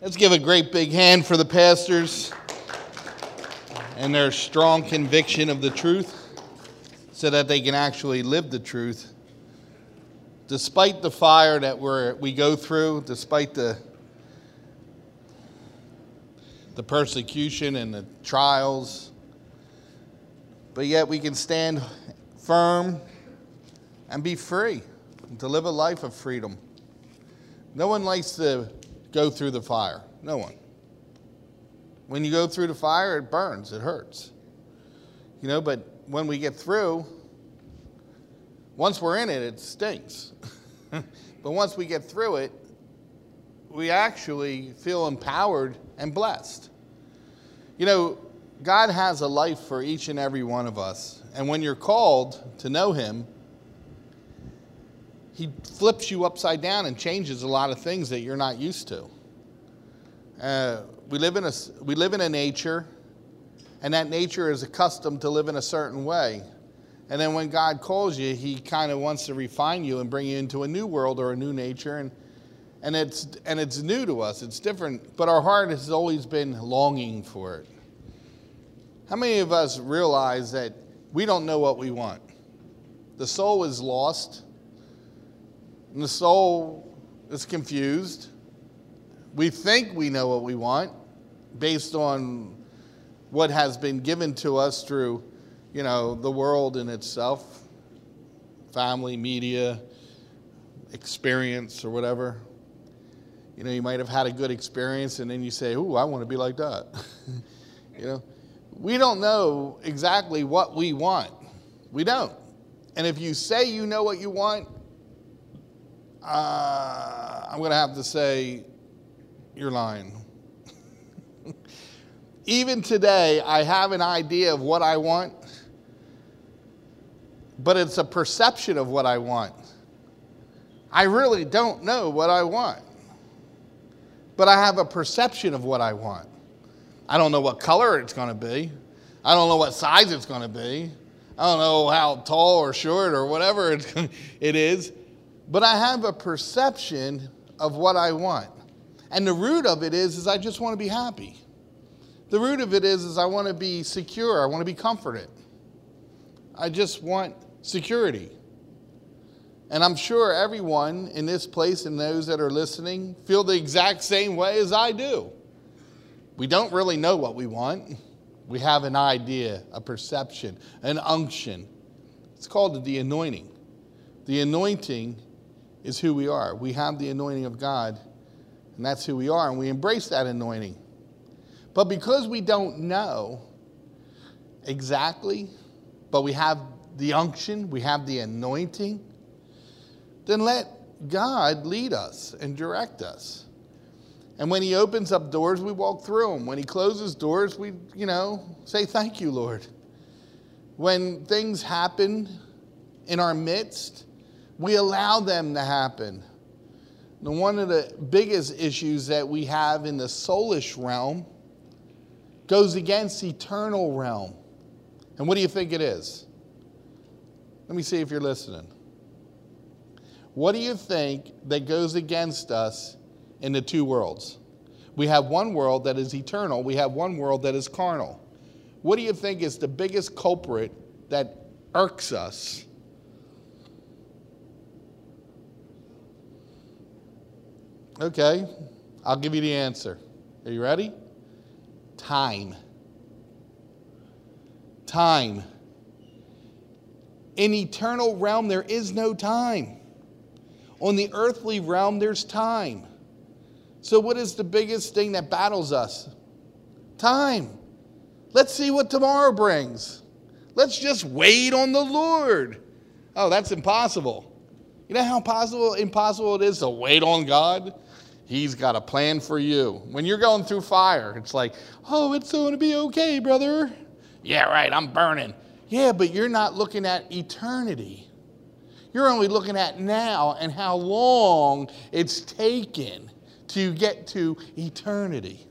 Let's give a great big hand for the pastors and their strong conviction of the truth so that they can actually live the truth. Despite the fire that we go through, despite the persecution and the trials, but yet we can stand firm and be free, and to live a life of freedom. No one likes to go through the fire. No one. When you go through the fire, it burns, it hurts. But when we get through, once we're in it, it stinks. But once we get through it, we actually feel empowered and blessed. God has a life for each and every one of us. And when you're called to know Him, He flips you upside down and changes a lot of things that you're not used to. We live in a nature, and that nature is accustomed to live in a certain way. And then when God calls you, He kind of wants to refine you and bring you into a new world or a new nature, and it's new to us. It's different, but our heart has always been longing for it. How many of us realize that we don't know what we want? The soul is lost. And the soul is confused. We think we know what we want based on what has been given to us through, the world in itself, family, media, experience, or whatever. You might have had a good experience, and then you say, "Ooh, I want to be like that." We don't know exactly what we want. We don't. And if you say you know what you want, I'm going to have to say you're lying. Even today, I have an idea of what I want, but it's a perception of what I want. I really don't know what I want, but I have a perception of what I want. I don't know what color it's going to be. I don't know what size it's going to be. I don't know how tall or short or whatever it is. But I have a perception of what I want. And the root of it is I just want to be happy. The root of it is I want to be secure. I want to be comforted. I just want security. And I'm sure everyone in this place and those that are listening feel the exact same way as I do. We don't really know what we want. We have an idea, a perception, an unction. It's called the anointing. The anointing is who we are. We have the anointing of God, and that's who we are, and we embrace that anointing. But because we don't know exactly, but we have the unction, we have the anointing, then let God lead us and direct us. And when He opens up doors, we walk through them. When He closes doors, we, say, "Thank you, Lord." When things happen in our midst, we allow them to happen. Now, one of the biggest issues that we have in the soulish realm goes against eternal realm. And what do you think it is? Let me see if you're listening. What do you think that goes against us in the two worlds? We have one world that is eternal. We have one world that is carnal. What do you think is the biggest culprit that irks us? Okay, I'll give you the answer. Are you ready? Time. Time. In eternal realm, there is no time. On the earthly realm, there's time. So what is the biggest thing that battles us? Time. Let's see what tomorrow brings. Let's just wait on the Lord. Oh, that's impossible. You know how impossible it is to wait on God? He's got a plan for you. When you're going through fire, it's like, "Oh, it's going to be okay, brother." "Yeah, right, I'm burning." Yeah, but you're not looking at eternity. You're only looking at now and how long it's taken to get to eternity.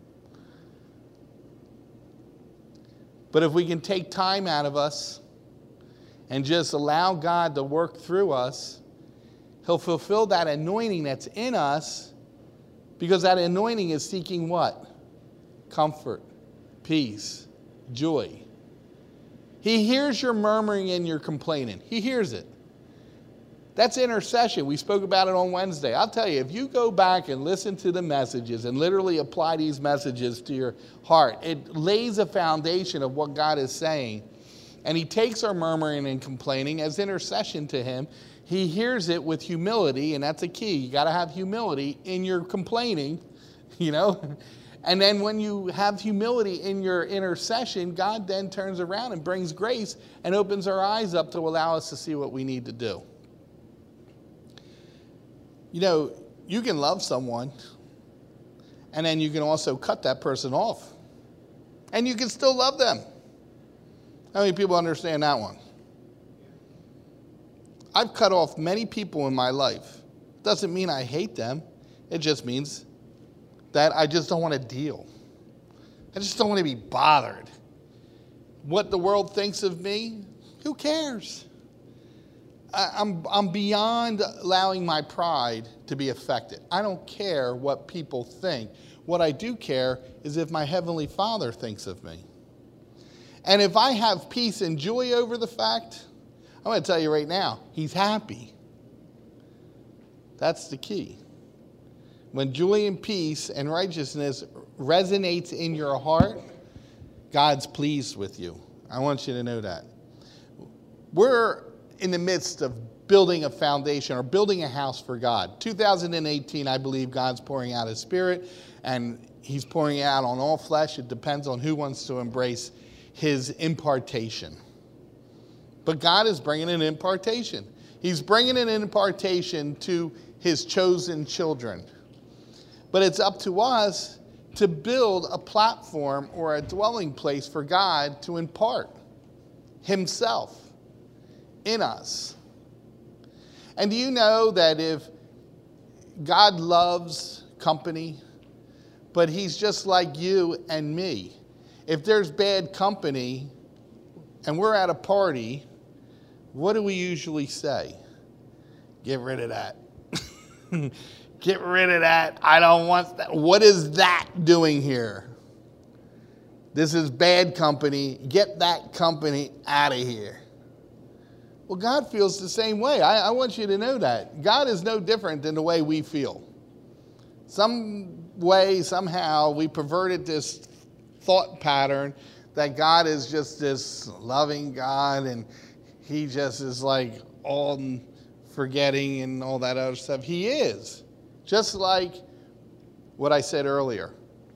But if we can take time out of us and just allow God to work through us, He'll fulfill that anointing that's in us Because that anointing is seeking what? Comfort, peace, joy. He hears your murmuring and your complaining. He hears it. That's intercession. We spoke about it on Wednesday. I'll tell you, if you go back and listen to the messages and literally apply these messages to your heart, it lays a foundation of what God is saying. And he takes our murmuring and complaining as intercession to him. He hears it with humility, and that's a key. You got to have humility in your complaining, you know. And then when you have humility in your intercession, God then turns around and brings grace and opens our eyes up to allow us to see what we need to do. You know, you can love someone, and then you can also cut that person off. And you can still love them. How many people understand that one? I've cut off many people in my life. Doesn't mean I hate them. It just means that I just don't want to deal. I just don't want to be bothered. What the world thinks of me, who cares? I'm beyond allowing my pride to be affected. I don't care what people think. What I do care is if my Heavenly Father thinks of me. And if I have peace and joy over the fact, I'm going to tell you right now, he's happy. That's the key. When joy and peace and righteousness resonates in your heart, God's pleased with you. I want you to know that. We're in the midst of building a foundation or building a house for God. 2018, I believe God's pouring out his Spirit, and he's pouring it out on all flesh. It depends on who wants to embrace his impartation. But God is bringing an impartation. He's bringing an impartation to his chosen children. But it's up to us to build a platform or a dwelling place for God to impart himself in us. And do you know that if God loves company, but he's just like you and me, if there's bad company and we're at a party, what do we usually say? Get rid of that. Get rid of that. I don't want that. What is that doing here? This is bad company. Get that company out of here. Well, God feels the same way. I want you to know that. God is no different than the way we feel. Some way, somehow, we perverted this thought pattern that God is just this loving God and he just is like all forgetting and all that other stuff. He is. Just like what I said earlier.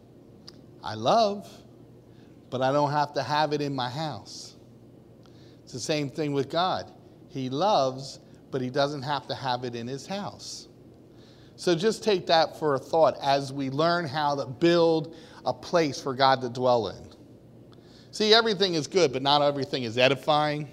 I love, but I don't have to have it in my house. It's the same thing with God. He loves, but he doesn't have to have it in his house. So just take that for a thought as we learn how to build a place for God to dwell in. See, everything is good, but not everything is edifying.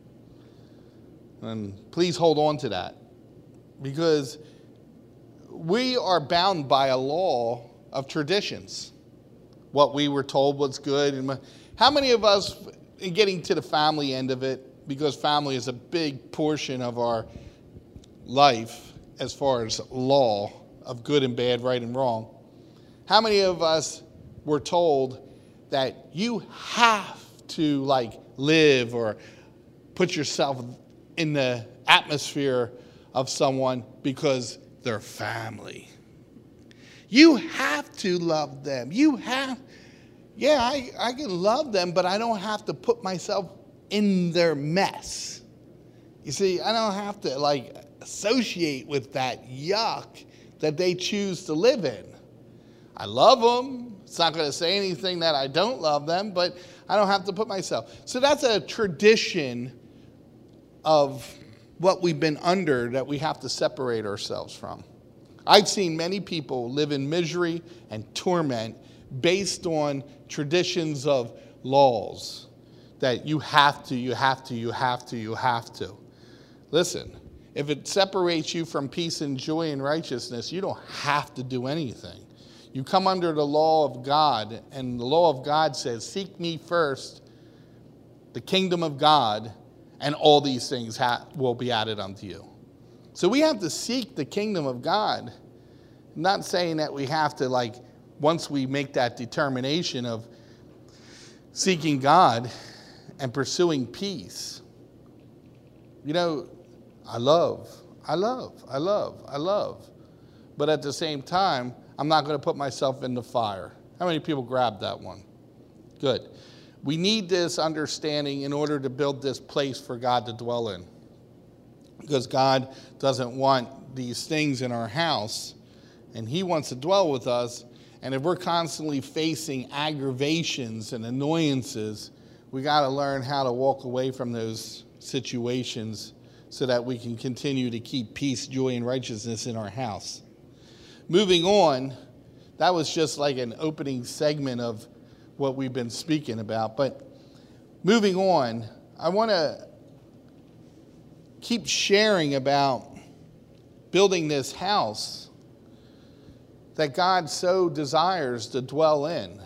And please hold on to that. Because we are bound by a law of traditions. What we were told was good. And how many of us, in getting to the family end of it, because family is a big portion of our life as far as law of good and bad, right and wrong, how many of us were told that you have to live or put yourself in the atmosphere of someone because they're family? You have to love them. I can love them, but I don't have to put myself in their mess. You see, I don't have to associate with that yuck that they choose to live in. I love them. It's not going to say anything that I don't love them, but I don't have to put myself. So that's a tradition of what we've been under that we have to separate ourselves from. I've seen many people live in misery and torment based on traditions of laws that you have to. Listen, if it separates you from peace and joy and righteousness, you don't have to do anything. You come under the law of God, and the law of God says, seek me first, the kingdom of God, and all these things will be added unto you. So we have to seek the kingdom of God. I'm not saying that we have to, like, once we make that determination of seeking God and pursuing peace. You know, I love. But at the same time, I'm not going to put myself in the fire. How many people grabbed that one? Good. We need this understanding in order to build this place for God to dwell in. Because God doesn't want these things in our house, and He wants to dwell with us. And if we're constantly facing aggravations and annoyances, we got to learn how to walk away from those situations so that we can continue to keep peace, joy, and righteousness in our house. Moving on, that was just like an opening segment of what we've been speaking about. But moving on, I want to keep sharing about building this house that God so desires to dwell in.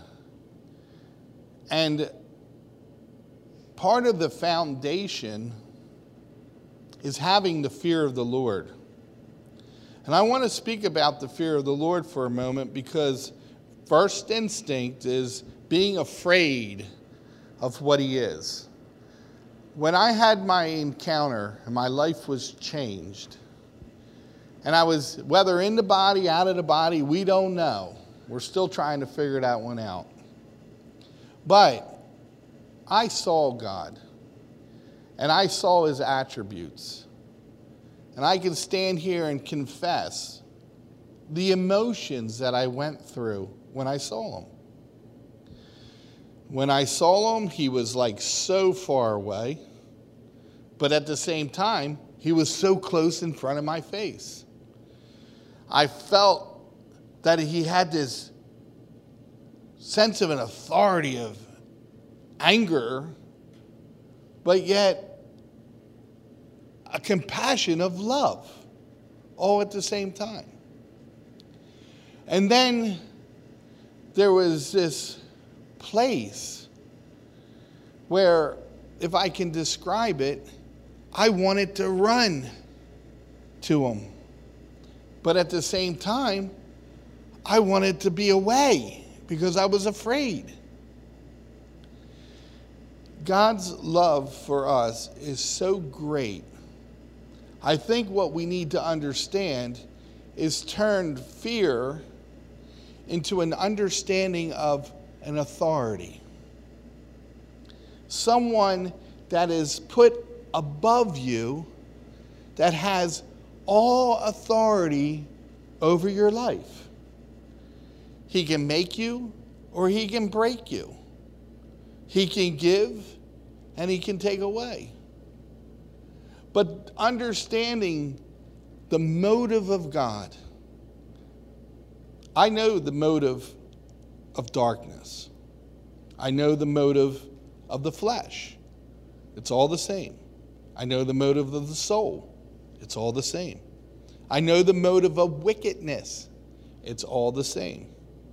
And part of the foundation is having the fear of the Lord. And I want to speak about the fear of the Lord for a moment, because first instinct is being afraid of what He is. When I had my encounter and my life was changed, and I was, whether in the body, out of the body, we don't know. We're still trying to figure that one out. But I saw God, and I saw His attributes. And I can stand here and confess the emotions that I went through when I saw Him. When I saw Him, He was like so far away, but at the same time, He was so close in front of my face. I felt that He had this sense of an authority of anger, but yet a compassion of love, all at the same time. And then there was this place where, if I can describe it, I wanted to run to Him. But at the same time, I wanted to be away because I was afraid. God's love for us is so great. I think what we need to understand is turn fear into an understanding of an authority. Someone that is put above you, that has all authority over your life. He can make you or He can break you. He can give and He can take away. But understanding the motive of God. I know the motive of darkness. I know the motive of the flesh. It's all the same. I know the motive of the soul. It's all the same. I know the motive of wickedness. It's all the same.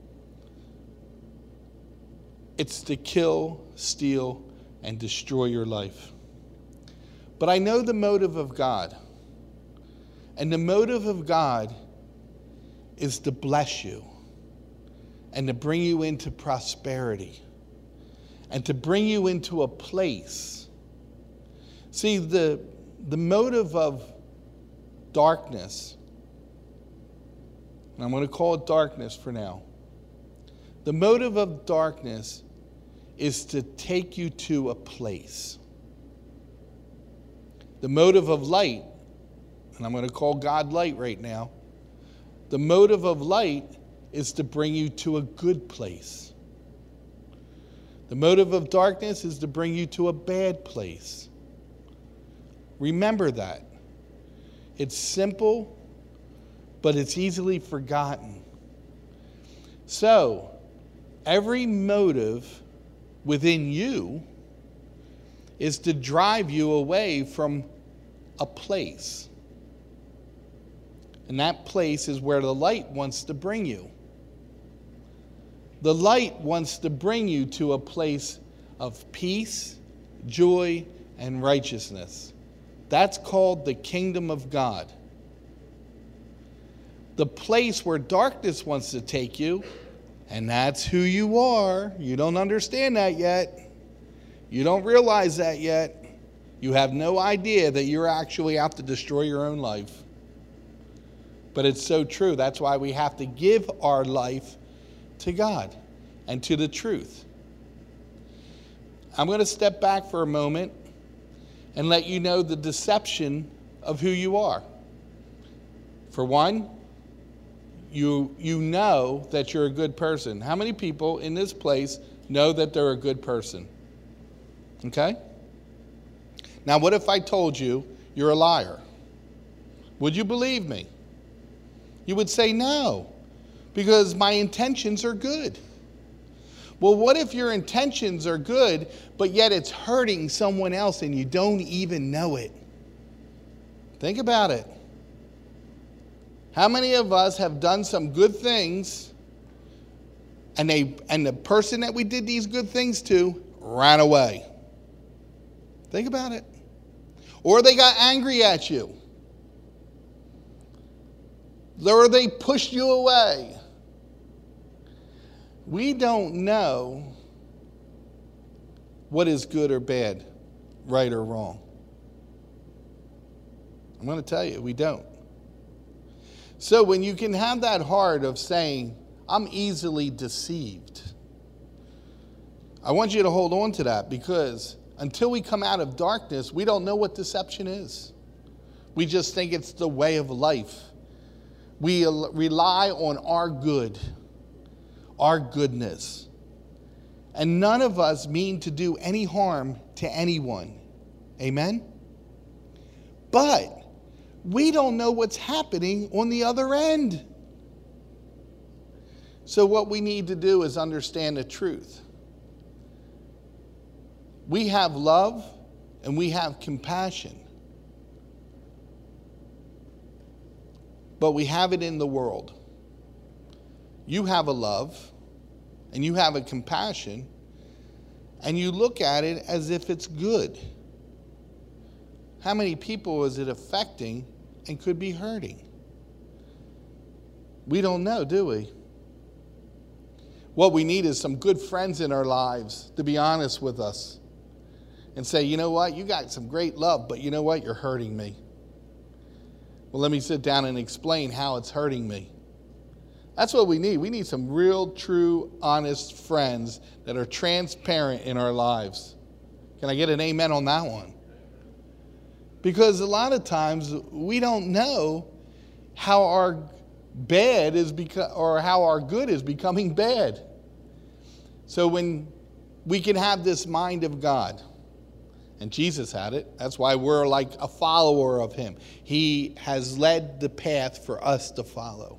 It's to kill, steal, and destroy your life. But I know the motive of God. And the motive of God is to bless you and to bring you into prosperity and to bring you into a place. See, the motive of darkness, and I'm going to call it darkness for now. The motive of darkness is to take you to a place. The motive of light, and I'm going to call God light right now. The motive of light is to bring you to a good place. The motive of darkness is to bring you to a bad place. Remember that. It's simple, but it's easily forgotten. So, every motive within you is to drive you away from a place. And that place is where the light wants to bring you. The light wants to bring you to a place of peace, joy, and righteousness. That's called the kingdom of God. the place where darkness wants to take you, and that's who you are. You don't understand that yet. You don't realize that yet. You have no idea that you're actually out to destroy your own life. But it's so true. That's why we have to give our life to God and to the truth. I'm going to step back for a moment and let you know the deception of who you are. For one, you know that you're a good person. How many people in this place know that they're a good person? Okay? Now, what if I told you you're a liar? Would you believe me? You would say no, because my intentions are good. Well, what if your intentions are good, but yet it's hurting someone else and you don't even know it? Think about it. How many of us have done some good things and the person that we did these good things to ran away? Think about it. Or they got angry at you. Or they pushed you away. We don't know what is good or bad, right or wrong. I'm going to tell you, we don't. So when you can have that heart of saying, I'm easily deceived, I want you to hold on to that, because until we come out of darkness, we don't know what deception is. We just think it's the way of life. We rely on our good, our goodness. And none of us mean to do any harm to anyone. Amen? But we don't know what's happening on the other end. So what we need to do is understand the truth. We have love and we have compassion. But we have it in the world. You have a love and you have a compassion, and you look at it as if it's good. How many people is it affecting and could be hurting? We don't know, do we? What we need is some good friends in our lives to be honest with us and say, you know what, you got some great love, but you know what, you're hurting me. Well, let me sit down and explain how it's hurting me. That's what we need. We need some real, true, honest friends that are transparent in our lives. Can I get an amen on that one? Because a lot of times we don't know how our bad is or how our good is becoming bad. So when we can have this mind of God, and Jesus had it, that's why we're like a follower of him. He has led the path for us to follow.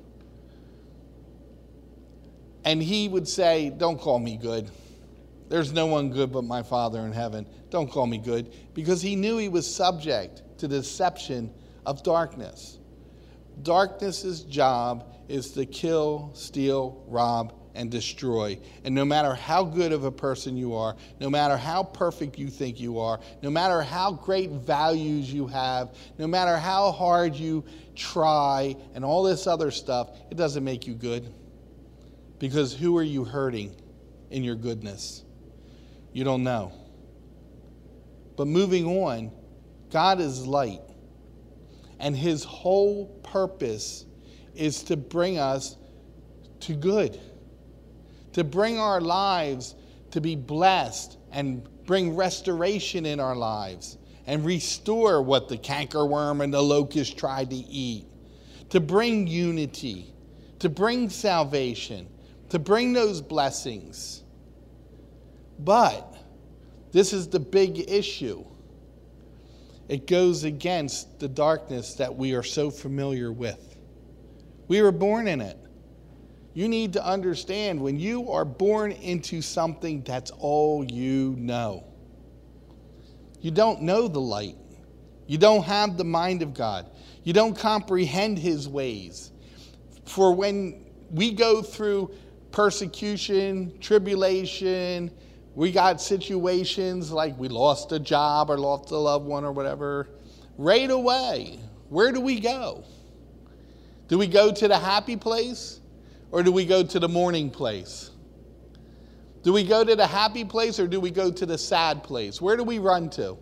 And he would say, don't call me good. There's no one good but my Father in heaven. Don't call me good. Because he knew he was subject to the deception of darkness. Darkness's job is to kill, steal, rob, and destroy. And no matter how good of a person you are, no matter how perfect you think you are, no matter how great values you have, no matter how hard you try and all this other stuff, it doesn't make you good. Because who are you hurting in your goodness? You don't know. But moving on, God is light. And his whole purpose is to bring us to good. To bring our lives to be blessed and bring restoration in our lives. And restore what the cankerworm and the locust tried to eat. To bring unity. To bring salvation. To bring those blessings. But this is the big issue. It goes against the darkness that we are so familiar with. We were born in it. You need to understand, when you are born into something, that's all you know. You don't know the light. You don't have the mind of God. You don't comprehend his ways. For when we go through persecution, tribulation, we got situations like we lost a job or lost a loved one or whatever, right away, where do we go? Do we go to the happy place or do we go to the mourning place? Do we go to the happy place or do we go to the sad place? Where do we run to?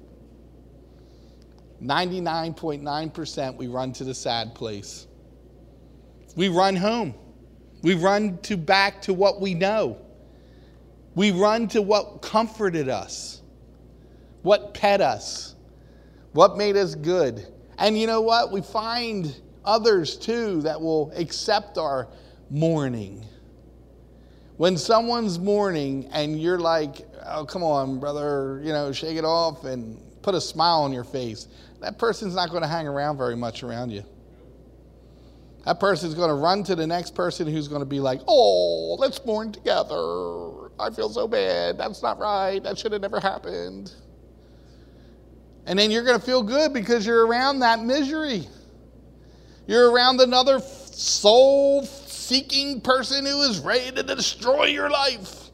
99.9% we run to the sad place. We run home. We run back to what we know. We run to what comforted us, what pet us, what made us good. And you know what? We find others too that will accept our mourning. When someone's mourning and you're like, oh, come on, brother, shake it off and put a smile on your face, that person's not going to hang around very much around you. That person's going to run to the next person who's going to be like, oh, let's mourn together. I feel so bad. That's not right. That should have never happened. And then you're going to feel good because you're around that misery. You're around another soul-seeking person who is ready to destroy your life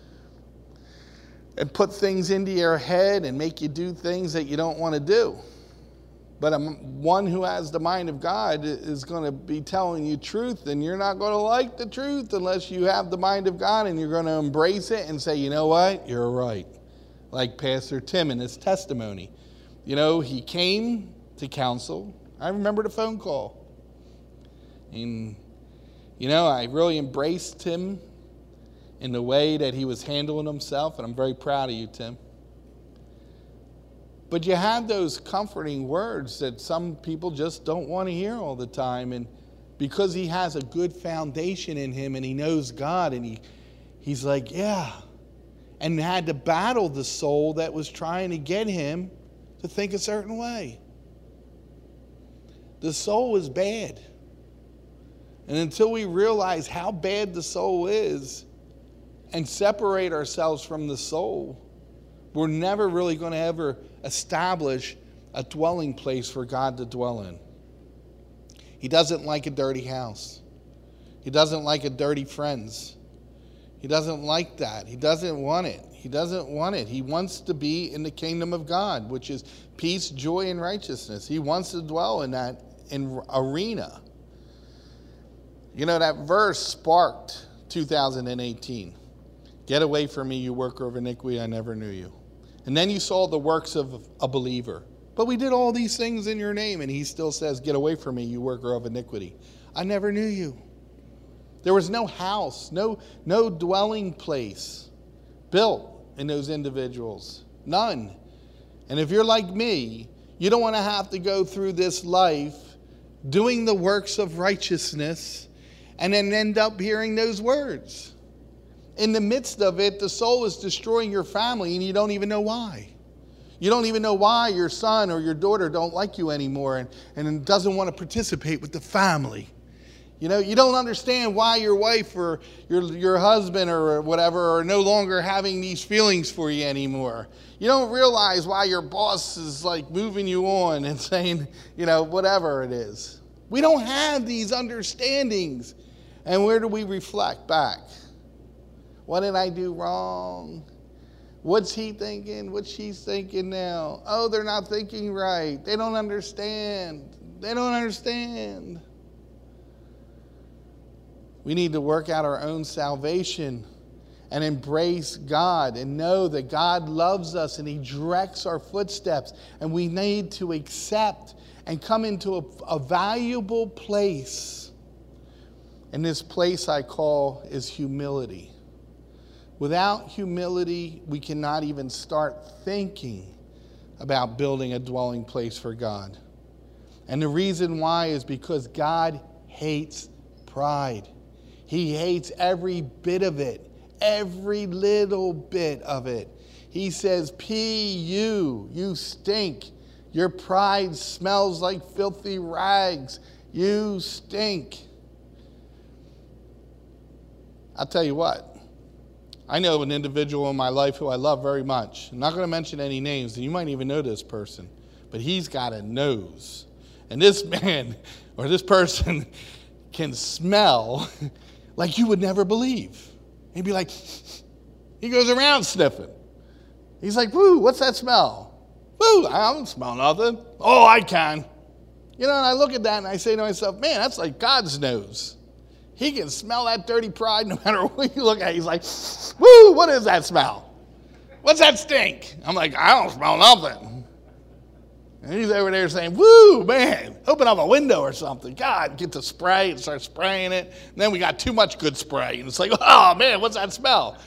and put things into your head and make you do things that you don't want to do. But one who has the mind of God is going to be telling you truth, and you're not going to like the truth unless you have the mind of God, and you're going to embrace it and say, you know what, you're right. Like Pastor Tim in his testimony. He came to counsel. I remember the phone call. And, I really embraced him in the way that he was handling himself, and I'm very proud of you, Tim. But you have those comforting words that some people just don't want to hear all the time. And because he has a good foundation in him and he knows God, and he's like, yeah. And had to battle the soul that was trying to get him to think a certain way. The soul is bad. And until we realize how bad the soul is and separate ourselves from the soul, we're never really going to ever establish a dwelling place for God to dwell in. He doesn't like a dirty house. He doesn't like a dirty friends. He doesn't like that. He doesn't want it. He doesn't want it. He wants to be in the kingdom of God, which is peace, joy, and righteousness. He wants to dwell in that arena. That verse sparked 2018. Get away from me, you worker of iniquity, I never knew you. And then you saw the works of a believer. But we did all these things in your name. And he still says, get away from me, you worker of iniquity. I never knew you. There was no house, no dwelling place built in those individuals. None. And if you're like me, you don't want to have to go through this life doing the works of righteousness and then end up hearing those words. In the midst of it, the soul is destroying your family and you don't even know why. You don't even know why your son or your daughter don't like you anymore and doesn't want to participate with the family. You don't understand why your wife or your husband or whatever are no longer having these feelings for you anymore. You don't realize why your boss is like moving you on and saying, whatever it is. We don't have these understandings. And where do we reflect back? What did I do wrong? What's he thinking? What's she thinking now? Oh, they're not thinking right. They don't understand. They don't understand. We need to work out our own salvation and embrace God and know that God loves us and he directs our footsteps. And we need to accept and come into a valuable place. And this place I call is humility. Without humility, we cannot even start thinking about building a dwelling place for God. And the reason why is because God hates pride. He hates every bit of it, every little bit of it. He says, you stink. Your pride smells like filthy rags. You stink. I'll tell you what. I know an individual in my life who I love very much. I'm not going to mention any names, and you might even know this person. But he's got a nose. And this man, or this person, can smell like you would never believe. He'd be like, he goes around sniffing. He's like, woo, what's that smell? Woo, I don't smell nothing. Oh, I can. You know, and I look at that and I say to myself, man, that's like God's nose. He can smell that dirty pride no matter what you look at. He's like, woo, what is that smell? What's that stink? I'm like, I don't smell nothing. And he's over there saying, woo, man, open up a window or something. God, get the spray and start spraying it. And then we got too much good spray. And it's like, oh, man, what's that smell?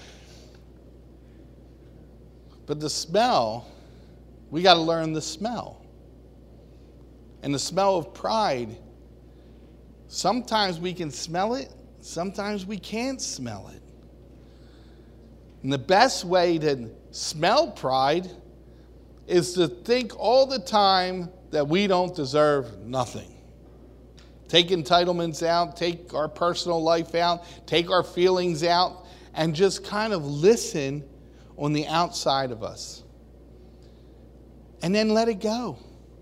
But the smell, we got to learn the smell. And the smell of pride, sometimes we can smell it, sometimes we can't smell it. And the best way to smell pride is to think all the time that we don't deserve nothing. Take entitlements out, take our personal life out, take our feelings out, and just kind of listen on the outside of us. And then let it go.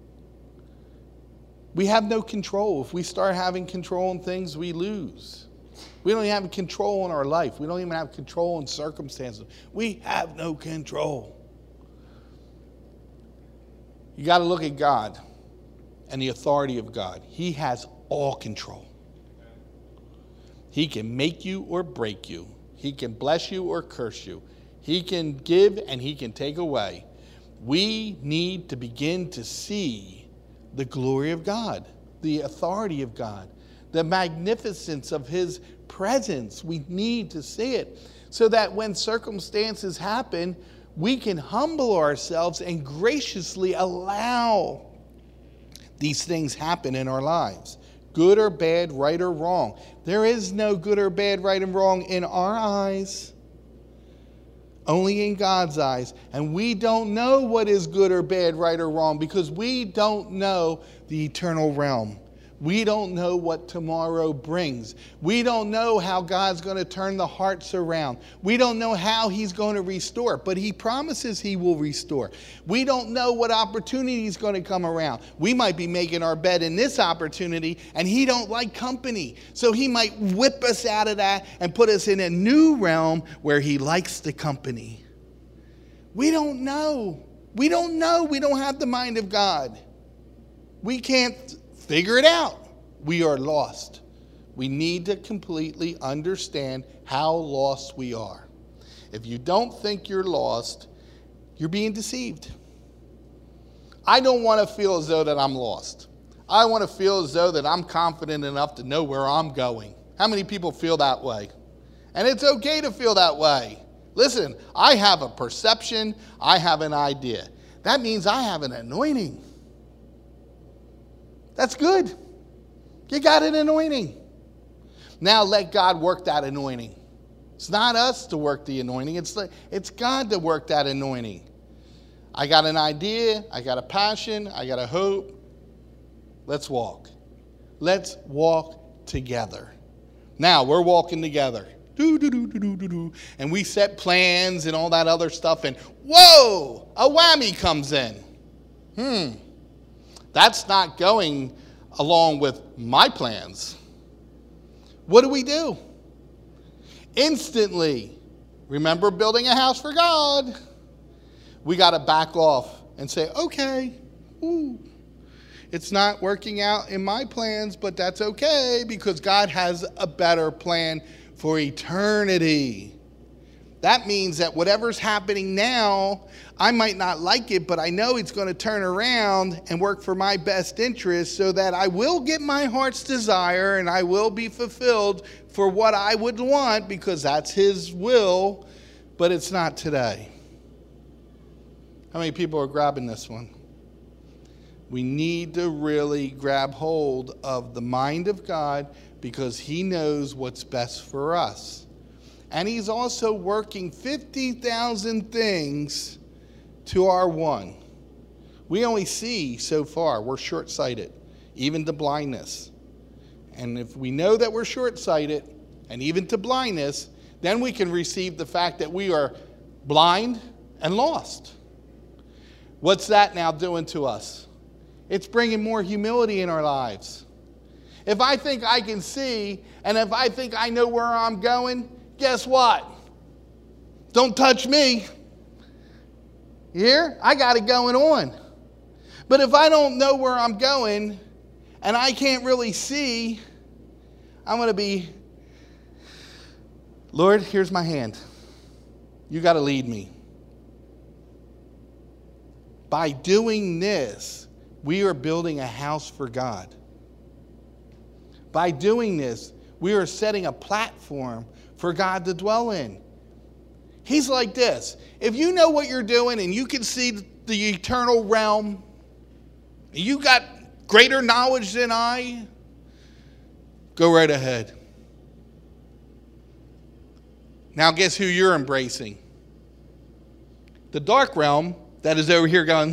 We have no control. If we start having control on things, we lose. We don't even have control in our life. We don't even have control in circumstances. We have no control. You got to look at God and the authority of God. He has all control. He can make you or break you. He can bless you or curse you. He can give and he can take away. We need to begin to see the glory of God, the authority of God, the magnificence of his presence. We need to see it so that when circumstances happen, we can humble ourselves and graciously allow these things happen in our lives. Good or bad, right or wrong. There is no good or bad, right and wrong in our eyes. Only in God's eyes. And we don't know what is good or bad, right or wrong, because we don't know the eternal realm. We don't know what tomorrow brings. We don't know how God's going to turn the hearts around. We don't know how he's going to restore, but he promises he will restore. We don't know what opportunity is going to come around. We might be making our bed in this opportunity, and he don't like company. So he might whip us out of that and put us in a new realm where he likes the company. We don't know. We don't know. We don't have the mind of God. We can't figure it out. We are lost. We need to completely understand how lost we are. If you don't think you're lost, you're being deceived. I don't want to feel as though that I'm lost. I want to feel as though that I'm confident enough to know where I'm going. How many people feel that way? And it's okay to feel that way. Listen, I have a perception. I have an idea. That means I have an anointing. That's good. You got an anointing. Now let God work that anointing. It's not us to work the anointing. It's God to work that anointing. I got an idea. I got a passion. I got a hope. Let's walk. Let's walk together. Now we're walking together. And we set plans and all that other stuff. And whoa, a whammy comes in. That's not going along with my plans. What do? Instantly, remember building a house for God. We got to back off and say, okay, it's not working out in my plans, but that's okay because God has a better plan for eternity. That means that whatever's happening now, I might not like it, but I know it's going to turn around and work for my best interest so that I will get my heart's desire and I will be fulfilled for what I would want because that's his will, but it's not today. How many people are grabbing this one? We need to really grab hold of the mind of God because he knows what's best for us. And he's also working 50,000 things to our one. We only see so far. We're short-sighted, even to blindness. And if we know that we're short-sighted, and even to blindness, then we can receive the fact that we are blind and lost. What's that now doing to us? It's bringing more humility in our lives. If I think I can see, and if I think I know where I'm going, guess what? Don't touch me. You hear? I got it going on. But if I don't know where I'm going, and I can't really see, I'm going to be, Lord, here's my hand. You got to lead me. By doing this, we are building a house for God. By doing this, we are setting a platform for God to dwell in. He's like this. If you know what you're doing and you can see the eternal realm, you got greater knowledge than I, go right ahead. Now guess who you're embracing? The dark realm that is over here going,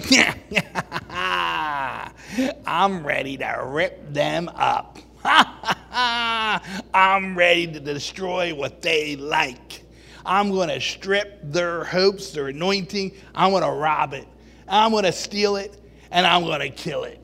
I'm ready to rip them up. I'm ready to destroy what they like. I'm going to strip their hopes, their anointing. I'm going to rob it. I'm going to steal it, and I'm going to kill it.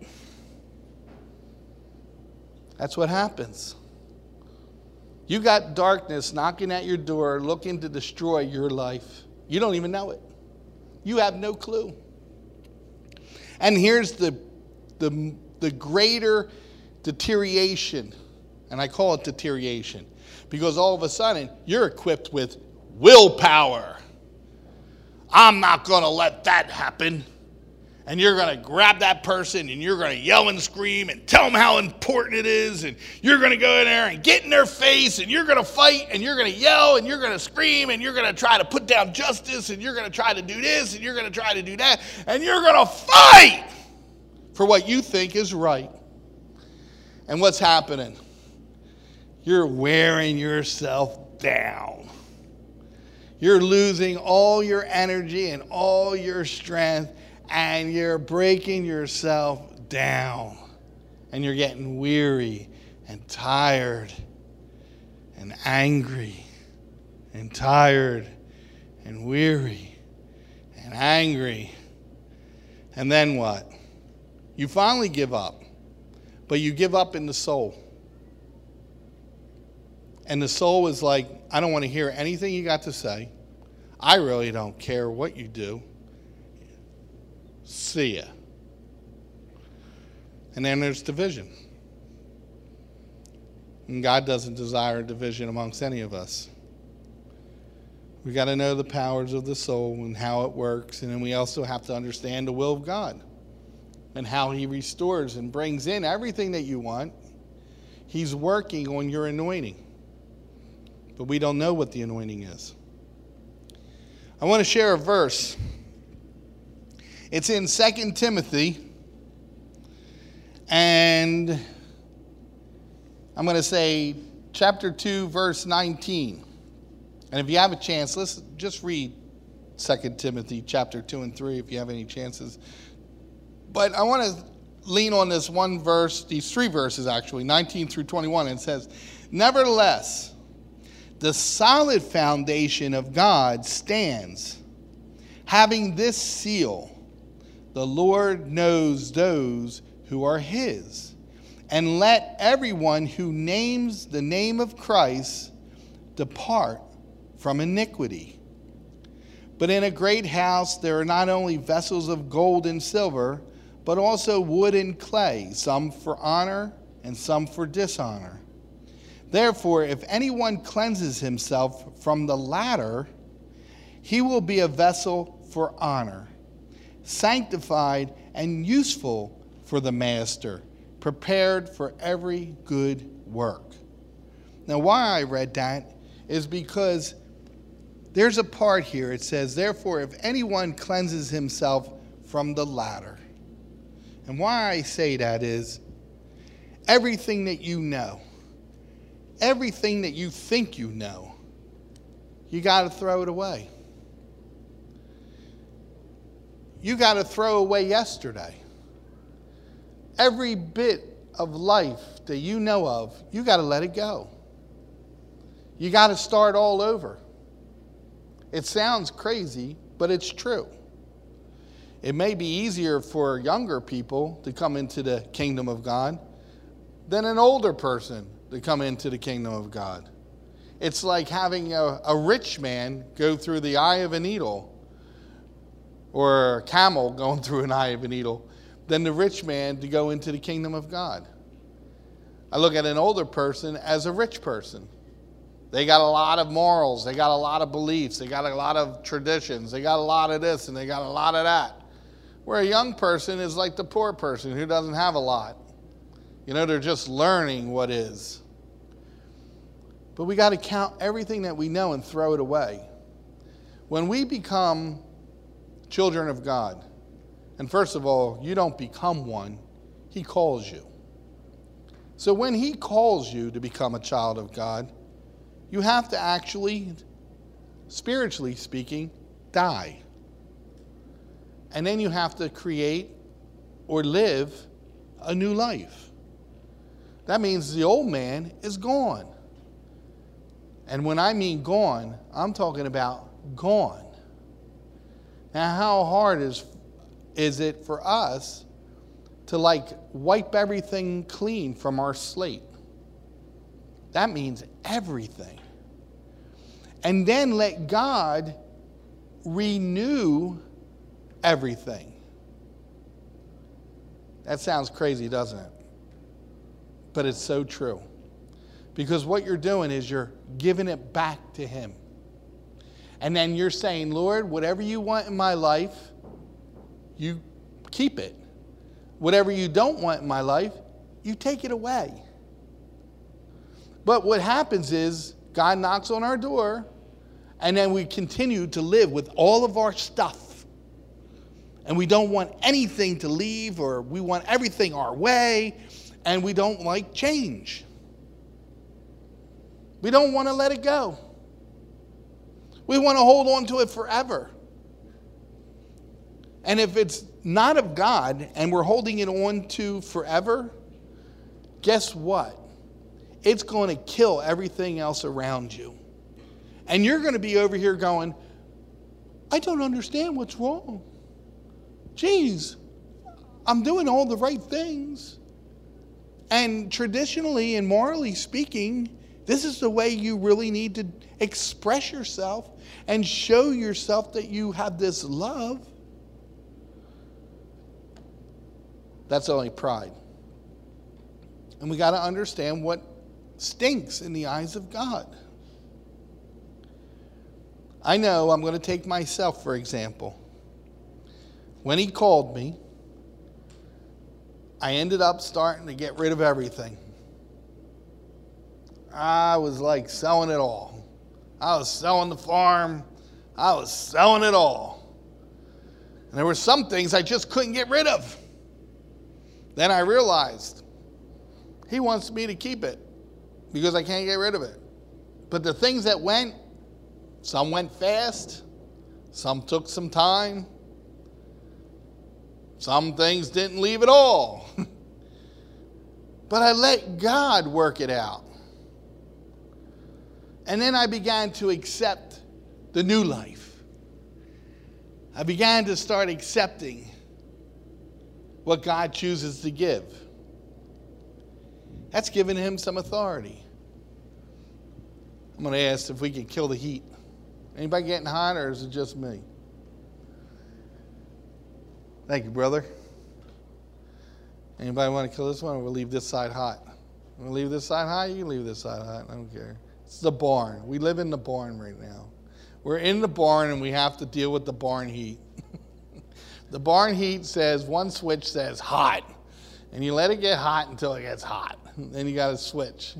That's what happens. You got darkness knocking at your door, looking to destroy your life. You don't even know it. You have no clue. And here's the greater deterioration, and I call it deterioration, because all of a sudden you're equipped with willpower. I'm not going to let that happen. And you're going to grab that person and you're going to yell and scream and tell them how important it is. And you're going to go in there and get in their face and you're going to fight and you're going to yell and you're going to scream and you're going to try to put down justice and you're going to try to do this and you're going to try to do that. And you're going to fight for what you think is right. And what's happening? You're wearing yourself down. You're losing all your energy and all your strength, and you're breaking yourself down. And you're getting weary and tired and angry and tired and weary and angry. And then what? You finally give up, but you give up in the soul. And the soul is like, I don't want to hear anything you got to say. I really don't care what you do. See ya. And then there's division. And God doesn't desire division amongst any of us. We got to know the powers of the soul and how it works. And then we also have to understand the will of God and how he restores and brings in everything that you want. He's working on your anointing. But we don't know what the anointing is. I want to share a verse. It's in 2 Timothy. And I'm going to say chapter 2, verse 19. And if you have a chance, let's just read 2 Timothy chapter 2 and 3 if you have any chances. But I want to lean on this one verse, these three verses actually, 19 through 21. And it says, nevertheless, the solid foundation of God stands, having this seal, the Lord knows those who are his. And let everyone who names the name of Christ depart from iniquity. But in a great house there are not only vessels of gold and silver, but also wood and clay, some for honor and some for dishonor. Therefore, if anyone cleanses himself from the latter, he will be a vessel for honor, sanctified and useful for the master, prepared for every good work. Now, why I read that is because there's a part here. It says, therefore, if anyone cleanses himself from the latter. And why I say that is everything that you know, everything that you think you know, you got to throw it away. You got to throw away yesterday. Every bit of life that you know of, you got to let it go. You got to start all over. It sounds crazy, but it's true. It may be easier for younger people to come into the kingdom of God than an older person to come into the kingdom of God. It's like having a rich man go through the eye of a needle, or a camel going through an eye of a needle, than the rich man to go into the kingdom of God. I look at an older person as a rich person. They got a lot of morals. They got a lot of beliefs. They got a lot of traditions. They got a lot of this and they got a lot of that. Where a young person is like the poor person who doesn't have a lot. They're just learning what is. But we got to count everything that we know and throw it away. When we become children of God, and first of all, you don't become one, He calls you. So when He calls you to become a child of God, you have to actually, spiritually speaking, die. And then you have to create or live a new life. That means the old man is gone. And when I mean gone, I'm talking about gone. Now, how hard is it for us to wipe everything clean from our slate? That means everything. And then let God renew everything. That sounds crazy, doesn't it? But it's so true. Because what you're doing is you're giving it back to Him. And then you're saying, Lord, whatever you want in my life, you keep it. Whatever you don't want in my life, you take it away. But what happens is God knocks on our door, and then we continue to live with all of our stuff. And we don't want anything to leave, or we want everything our way, and we don't like change. We don't want to let it go. We want to hold on to it forever. And if it's not of God and we're holding it on to forever, guess what? It's going to kill everything else around you. And you're going to be over here going, I don't understand what's wrong. Geez, I'm doing all the right things. And traditionally and morally speaking, this is the way you really need to express yourself and show yourself that you have this love. That's only pride. And we got to understand what stinks in the eyes of God. I know, I'm going to take myself for example. When He called me, I ended up starting to get rid of everything. I was like selling it all. I was selling the farm. I was selling it all. And there were some things I just couldn't get rid of. Then I realized He wants me to keep it because I can't get rid of it. But the things that went, some went fast, some took some time, some things didn't leave at all. But I let God work it out. And then I began to accept the new life. I began to start accepting what God chooses to give. That's giving Him some authority. I'm going to ask if we can kill the heat. Anybody getting hot, or is it just me? Thank you, brother. Anybody want to kill this one, or we'll leave this side hot? Want to leave this side hot? You can leave this side hot. I don't care. It's the barn. We live in the barn right now. We're in the barn, and we have to deal with the barn heat. The barn heat says, one switch says hot. And you let it get hot until it gets hot. Then you got to switch.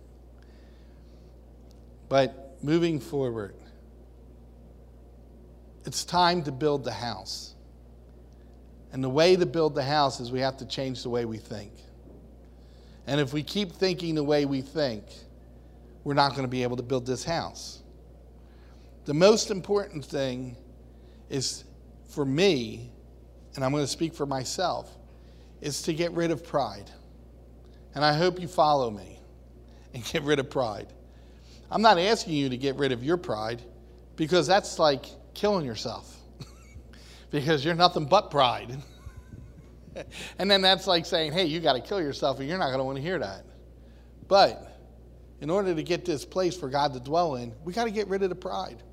But moving forward, it's time to build the house. And the way to build the house is we have to change the way we think. And if we keep thinking the way we think, we're not going to be able to build this house. The most important thing is for me, and I'm going to speak for myself, is to get rid of pride. And I hope you follow me and get rid of pride. I'm not asking you to get rid of your pride, because that's like killing yourself. Because you're nothing but pride. And then that's like saying, hey, you got to kill yourself, and you're not going to want to hear that. But in order to get this place for God to dwell in, we got to get rid of the pride.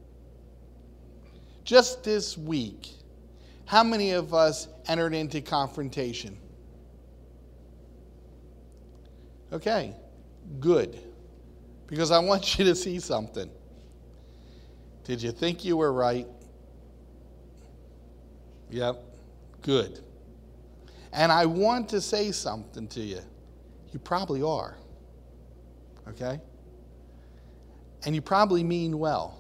Just this week, how many of us entered into confrontation? Okay, good. Because I want you to see something. Did you think you were right? Yep, good. And I want to say something to you. You probably are. Okay? And you probably mean well.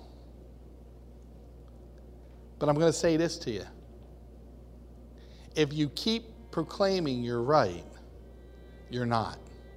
But I'm going to say this to you. If you keep proclaiming you're right, you're not.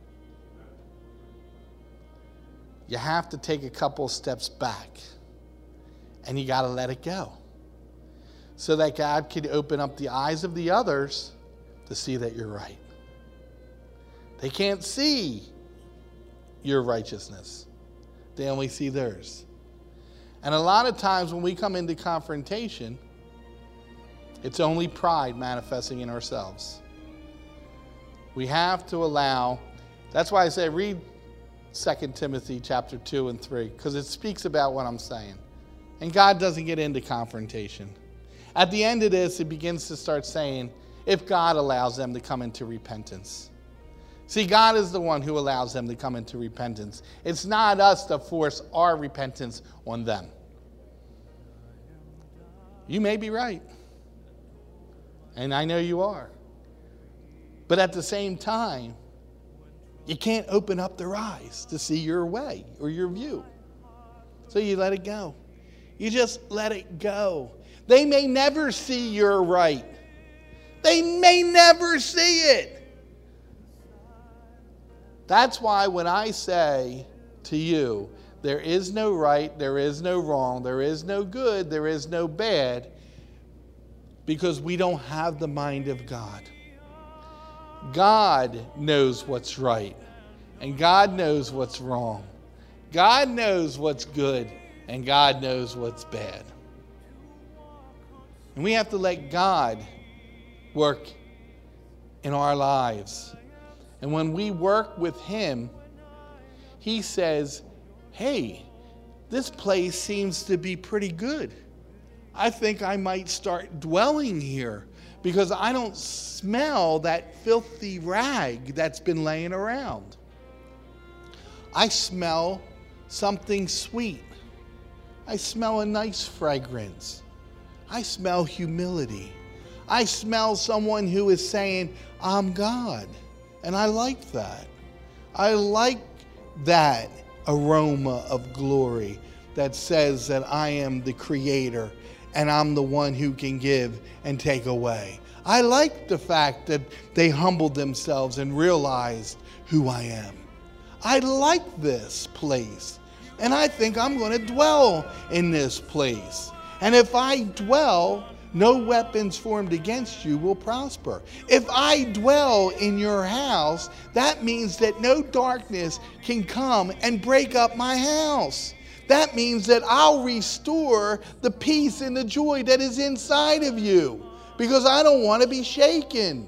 You have to take a couple steps back. And you got to let it go. So that God can open up the eyes of the others to see that you're right. They can't see your righteousness. They only see theirs. And a lot of times when we come into confrontation, it's only pride manifesting in ourselves. We have to allow, that's why I say read 2 Timothy chapter 2 and 3, because it speaks about what I'm saying. And God doesn't get into confrontation. At the end of this, it begins to start saying, if God allows them to come into repentance. See, God is the one who allows them to come into repentance. It's not us to force our repentance on them. You may be right. And I know you are. But at the same time, you can't open up their eyes to see your way or your view. So you let it go. You just let it go. They may never see you're right. They may never see it. That's why when I say to you, there is no right, there is no wrong, there is no good, there is no bad, because we don't have the mind of God. God knows what's right, and God knows what's wrong. God knows what's good, and God knows what's bad. And we have to let God work in our lives. And when we work with Him, He says, hey, this place seems to be pretty good. I think I might start dwelling here because I don't smell that filthy rag that's been laying around. I smell something sweet. I smell a nice fragrance. I smell humility. I smell someone who is saying, I'm God. And I like that. I like that aroma of glory that says that I am the creator and I'm the one who can give and take away. I like the fact that they humbled themselves and realized who I am. I like this place. And I think I'm going to dwell in this place. And if I dwell, no weapons formed against you will prosper. If I dwell in your house, that means that no darkness can come and break up my house. That means that I'll restore the peace and the joy that is inside of you, because I don't want to be shaken.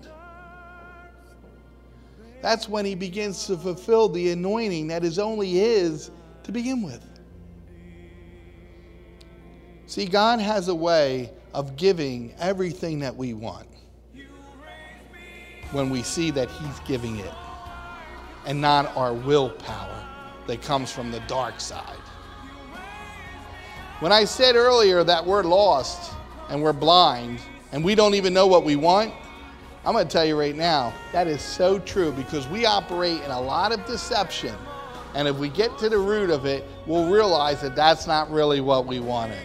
That's when He begins to fulfill the anointing that is only His to begin with. See, God has a way of giving everything that we want when we see that He's giving it and not our willpower that comes from the dark side. When I said earlier that we're lost and we're blind and we don't even know what we want, I'm going to tell you right now, that is so true, because we operate in a lot of deception. And if we get to the root of it, we'll realize that that's not really what we wanted.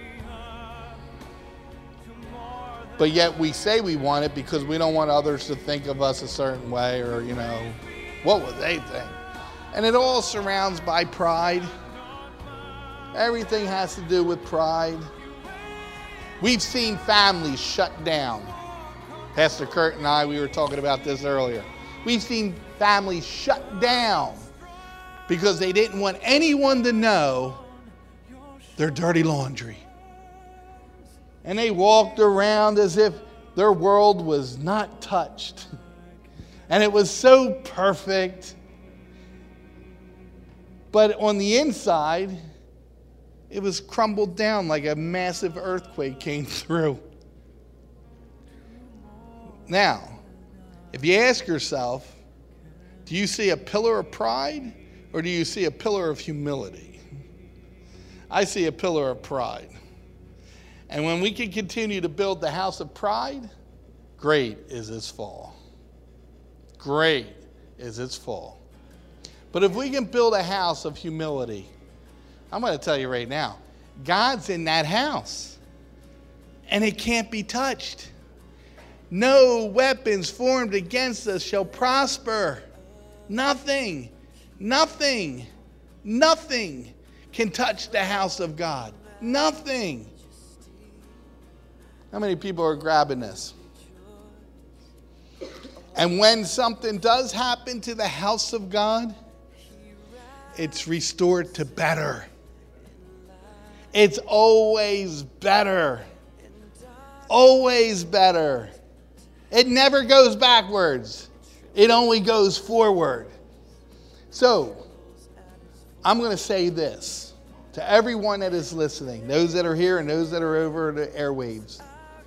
But yet we say we want it because we don't want others to think of us a certain way, or, what would they think? And it all surrounds by pride. Everything has to do with pride. We've seen families shut down. Pastor Kurt and I, we were talking about this earlier. We've seen families shut down because they didn't want anyone to know their dirty laundry. And they walked around as if their world was not touched. And it was so perfect. But on the inside, it was crumbled down like a massive earthquake came through. Now, if you ask yourself, do Do you see a pillar of pride or do you see a pillar of humility? I see a pillar of pride. And when we can continue to build the house of pride, great is its fall. Great is its fall. But if we can build a house of humility, I'm going to tell you right now, God's in that house. And it can't be touched. No weapons formed against us shall prosper. Nothing can touch the house of God. Nothing. How many people are grabbing this? And when something does happen to the house of God, it's restored to better. It's always better. Always better. It never goes backwards. It only goes forward. So, I'm going to say this to everyone that is listening, those that are here and those that are over the airwaves.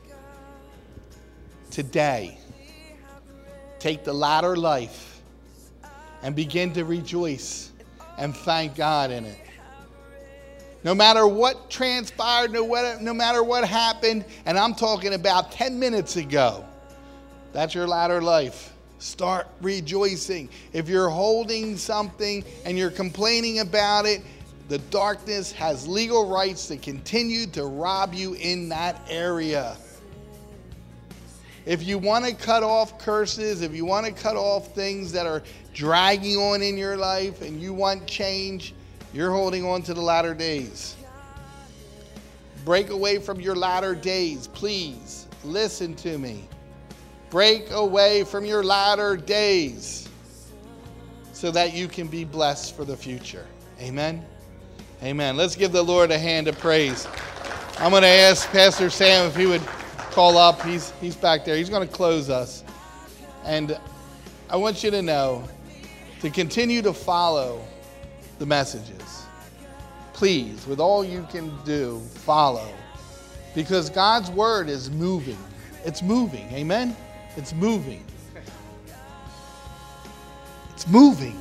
Today, take the latter life and begin to rejoice and thank God in it. No matter what transpired, no matter what happened, and I'm talking about 10 minutes ago, that's your latter life. Start rejoicing. If you're holding something and you're complaining about it, the darkness has legal rights to continue to rob you in that area. If you want to cut off curses, if you want to cut off things that are dragging on in your life and you want change, you're holding on to the latter days. Break away from your latter days. Please listen to me. Break away from your latter days so that you can be blessed for the future. Amen? Amen. Let's give the Lord a hand of praise. I'm going to ask Pastor Sam if he would call up. He's back there. He's going to close us. And I want you to know to continue to follow the messages. Please, with all you can do, follow. Because God's word is moving. It's moving. Amen? It's moving. It's moving.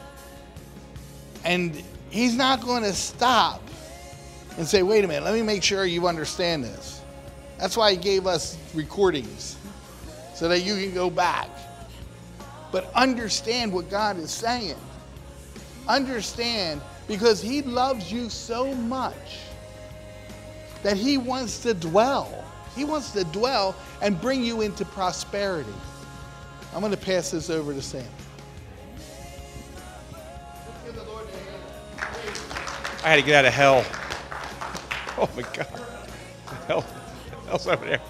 And he's not going to stop and say, wait a minute, let me make sure you understand this. That's why he gave us recordings, so that you can go back. But understand what God is saying. Understand, because he loves you so much that he wants to dwell. He wants to dwell and bring you into prosperity. I'm going to pass this over to Sam. I had to get out of hell. Oh my God. Hell's over there.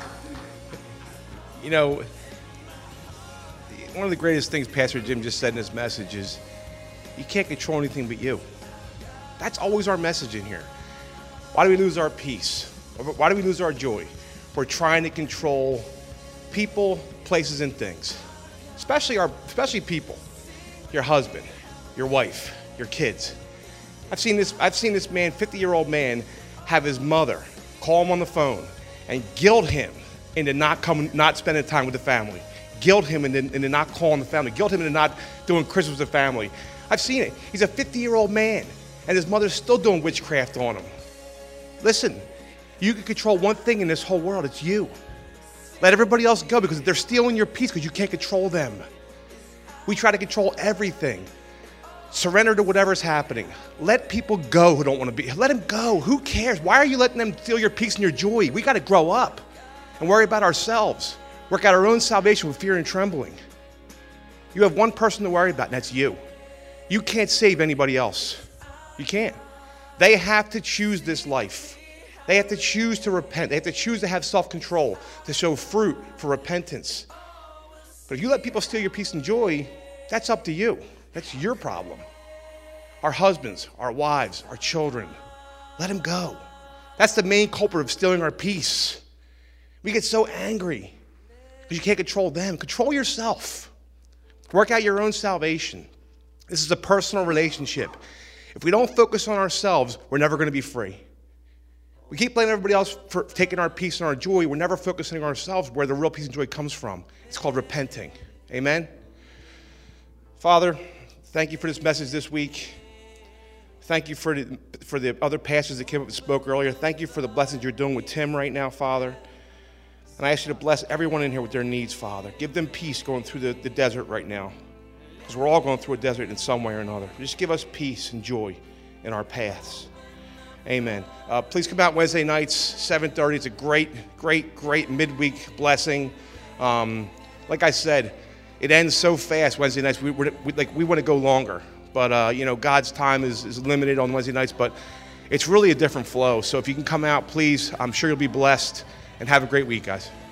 You know, one of the greatest things Pastor Jim just said in his message is, you can't control anything but you. That's always our message in here. Why do we lose our peace? Why do we lose our joy? We're trying to control people, places, and things. Especially people. Your husband, your wife, your kids. I've seen this man, 50-year-old man, have his mother call him on the phone and guilt him into not spending time with the family. Guilt him into not calling the family. Guilt him into not doing Christmas with the family. I've seen it. He's a 50-year-old man, and his mother's still doing witchcraft on him. Listen, you can control one thing in this whole world. It's you. Let everybody else go, because they're stealing your peace because you can't control them. We try to control everything. Surrender to whatever's happening. Let people go who don't want to be. Let them go. Who cares? Why are you letting them steal your peace and your joy? We got to grow up and worry about ourselves. Work out our own salvation with fear and trembling. You have one person to worry about, and that's you. You can't save anybody else. You can't. They have to choose this life. They have to choose to repent. They have to choose to have self-control, to show fruit for repentance. But if you let people steal your peace and joy, that's up to you. That's your problem. Our husbands, our wives, our children, let them go. That's the main culprit of stealing our peace. We get so angry because you can't control them. Control yourself. Work out your own salvation. This is a personal relationship. If we don't focus on ourselves, we're never going to be free. We keep blaming everybody else for taking our peace and our joy. We're never focusing on ourselves where the real peace and joy comes from. It's called repenting. Amen? Father, thank you for this message this week. Thank you for the other pastors that came up and spoke earlier. Thank you for the blessings you're doing with Tim right now, Father. And I ask you to bless everyone in here with their needs, Father. Give them peace going through the desert right now, because we're all going through a desert in some way or another. Just give us peace and joy in our paths. Amen. Please come out Wednesday nights, 7:30. It's a great midweek blessing. Like I said, it ends so fast Wednesday nights. We want to go longer, but God's time is limited on Wednesday nights. But it's really a different flow. So if you can come out, please, I'm sure you'll be blessed. And have a great week, guys.